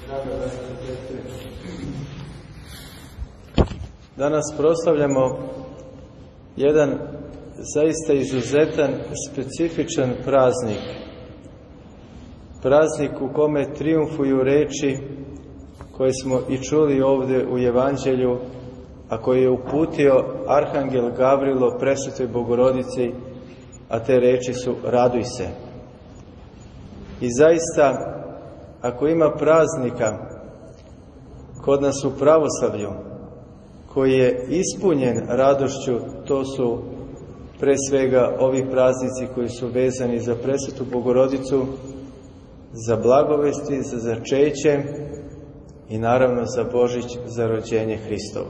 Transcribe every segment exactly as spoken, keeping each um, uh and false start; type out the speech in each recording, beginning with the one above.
Danas proslavljamo jedan zaista izuzetan, specifičan praznik. Praznik u kome trijumfuju reči koje smo i čuli ovdje u Evanđelju, a koje je uputio Arhangel Gavrilo Presvetoj Bogorodici, a te reči su: raduj se. I zaista, ako ima praznika kod nas u pravoslavlju koji je ispunjen radošću, to su pre svega ovi praznici koji su vezani za Presvetu Bogorodicu, za blagovesti, za začeće i naravno za Božić, za rođenje Hristovo.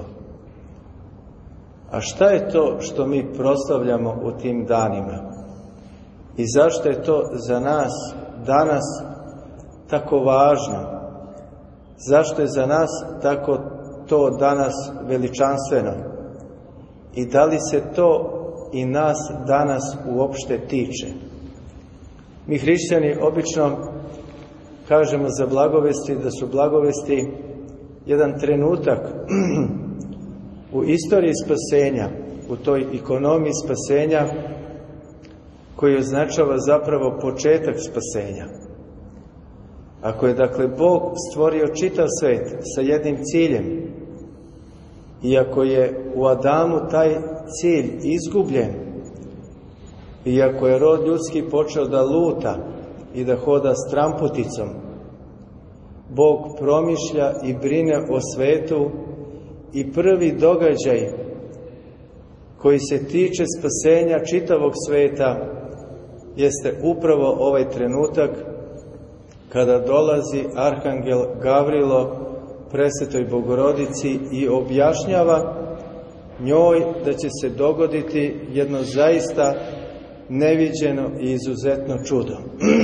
A šta je to što mi proslavljamo u tim danima? I zašto je to za nas danas tako važno? Zašto je za nas tako to danas veličanstveno? I da li se to i nas danas uopšte tiče? Mi hrišćani obično kažemo za blagovesti da su blagovesti jedan trenutak u istoriji spasenja, u toj ikonomiji spasenja koji označava zapravo početak spasenja. Ako je dakle Bog stvorio čitav svet sa jednim ciljem, i ako je u Adamu taj cilj izgubljen, i ako je rod ljudski počeo da luta i da hoda stramputicom, Bog promišlja i brine o svetu i prvi događaj koji se tiče spasenja čitavog sveta jeste upravo ovaj trenutak kada dolazi Arhangel Gavrilo Presvetoj Bogorodici i objašnjava njoj da će se dogoditi jedno zaista neviđeno i izuzetno čudo.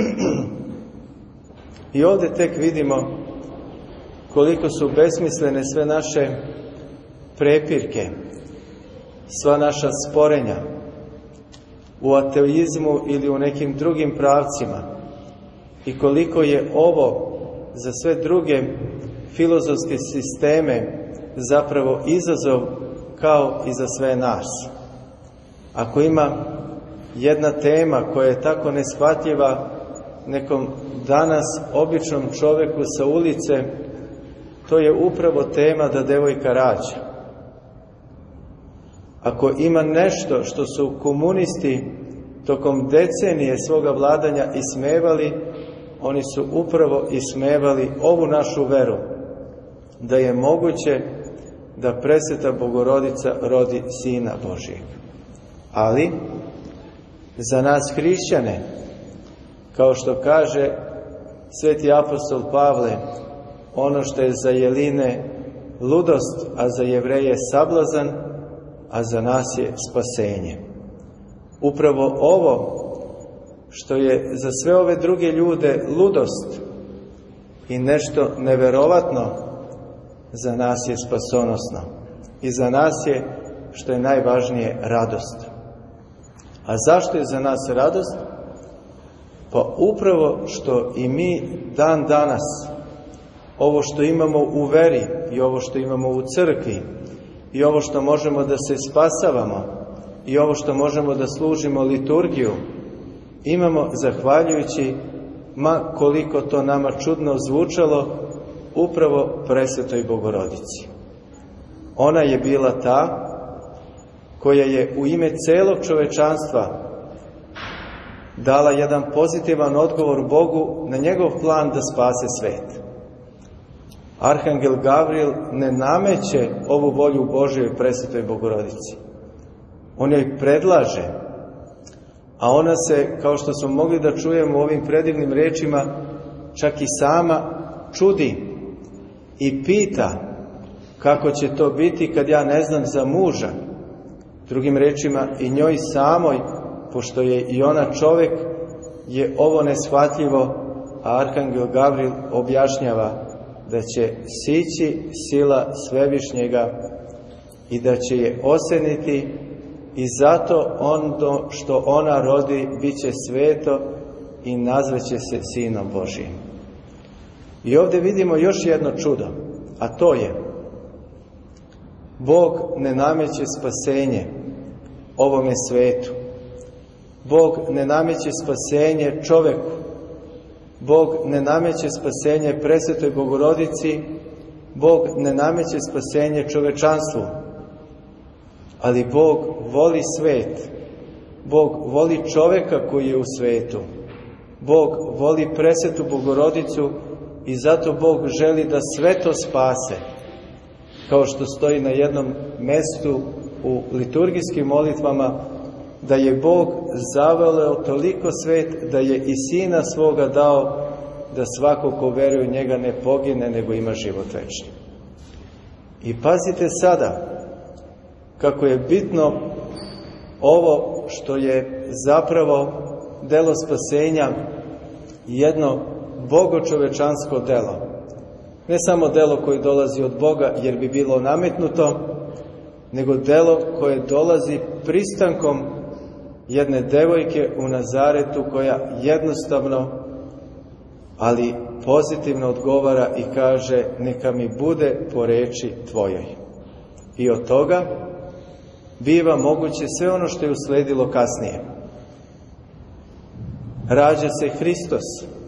I ovdje tek vidimo koliko su besmislene sve naše prepirke, sva naša sporenja u ateizmu ili u nekim drugim pravcima, i koliko je ovo za sve druge filozofske sisteme zapravo izazov kao i za sve nas. Ako ima jedna tema koja je tako neshvatljiva nekom danas običnom čoveku sa ulice, to je upravo tema da devojka rađa. Ako ima nešto što su komunisti tokom decenije svoga vladanja ismevali, oni su upravo ismevali ovu našu veru, da je moguće da Presveta Bogorodica rodi Sina Božijeg. Ali, za nas hrišćane, kao što kaže sveti apostol Pavle, ono što je za Jeline ludost, a za Jevreje sablazan, a za nas je spasenje. Upravo ovo što je za sve ove druge ljude ludost i nešto neverovatno, za nas je spasonosno. I za nas je, što je najvažnije, radost. A zašto je za nas radost? Pa upravo što i mi dan danas, ovo što imamo u veri i ovo što imamo u crkvi i ovo što možemo da se spasavamo i ovo što možemo da služimo liturgiju, imamo zahvaljujući, ma koliko to nama čudno zvučalo, upravo Presvetoj Bogorodici. Ona je bila ta koja je u ime celog čovečanstva dala jedan pozitivan odgovor Bogu na njegov plan da spase svet. Arhangel Gavril ne nameće ovu volju Božjoj Presvetoj Bogorodici. On joj predlaže, a ona se, kao što smo mogli da čujemo u ovim predivnim rečima, čak i sama čudi i pita kako će to biti kad ja ne znam za muža. Drugim rečima, i njoj samoj, pošto je i ona čovjek, je ovo neshvatljivo, a Arhangel Gavril objašnjava da će sići sila Svevišnjega i da će je oseniti, i zato ono što ona rodi bit će sveto i nazvaće se Sinom Božijim. I ovdje vidimo još jedno čudo, a to je Bog ne nameće spasenje ovome svetu. Bog ne nameće spasenje čoveku. Bog ne nameće spasenje presvetoj Bogorodici. Bog ne nameće spasenje čovečanstvu. Ali Bog voli svet. Bog voli čoveka koji je u svetu. Bog voli presvetu Bogorodicu i zato Bog želi da sve to spase. Kao što stoji na jednom mestu u liturgijskim molitvama, da je Bog zavoleo toliko svet da je i Sina svoga dao, da svako ko veruje u njega ne pogine, nego ima život večni. I pazite sada kako je bitno ovo što je zapravo delo spasenja, jedno bogočovečansko delo. Ne samo delo koje dolazi od Boga jer bi bilo nametnuto, nego delo koje dolazi pristankom jedne devojke u Nazaretu koja jednostavno, ali pozitivno odgovara i kaže: neka mi bude po reči tvojoj. I od toga biva moguće sve ono što je usledilo kasnije. Rađa se Hristos,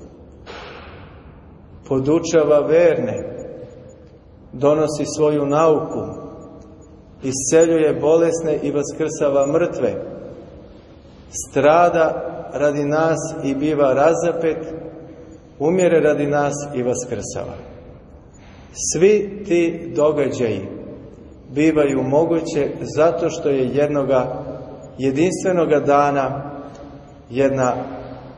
podučava verne, donosi svoju nauku, isceljuje bolesne i vaskrsava mrtve, strada radi nas i biva razapet, umire radi nas i vaskrsava. Svi ti događaji bivaju moguće zato što je jednoga jedinstvenoga dana jedna e,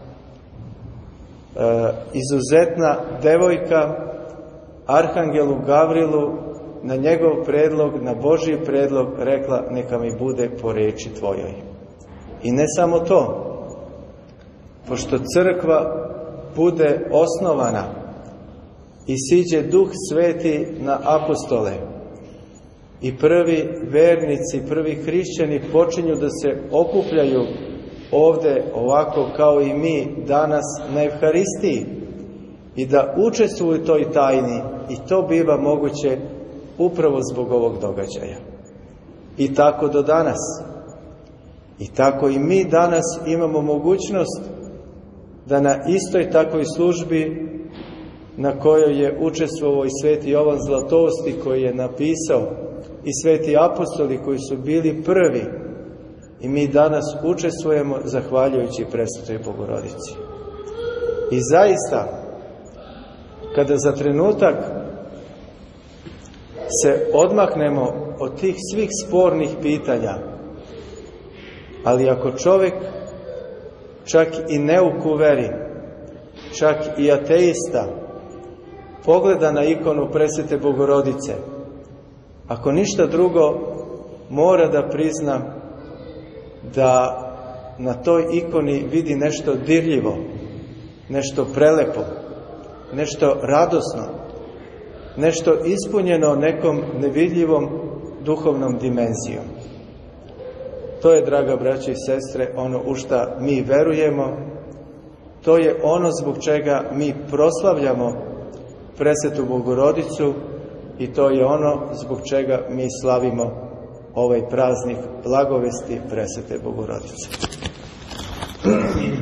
izuzetna devojka Arhangelu Gavrilu na njegov predlog, na Božji predlog rekla: neka mi bude po reči tvojoj. I ne samo to, pošto crkva bude osnovana i siđe Duh Sveti na apostole i prvi vernici, prvi hrišćani počinju da se okupljaju ovde ovako kao i mi danas na Evharistiji i da učestvuju u toj tajni, i to biva moguće upravo zbog ovog događaja. I tako do danas. I tako i mi danas imamo mogućnost da na istoj takvoj službi na kojoj je učestvovao i sveti Jovan Zlatosti, koji je napisao, i sveti apostoli koji su bili prvi, i mi danas učestvujemo zahvaljujući presvetoj Bogorodici. I zaista, kada za trenutak se odmaknemo od tih svih spornih pitanja, ali ako čovjek, čak i neuk u veri, čak i ateista, pogleda na ikonu presvete Bogorodice, ako ništa drugo, mora da prizna da na toj ikoni vidi nešto dirljivo, nešto prelepo, nešto radosno, nešto ispunjeno nekom nevidljivom duhovnom dimenzijom. To je, draga braće i sestre, ono u šta mi verujemo, to je ono zbog čega mi proslavljamo presvetu Bogorodicu i to je ono zbog čega mi slavimo ovaj praznik blagovesti presvete Bogorodice.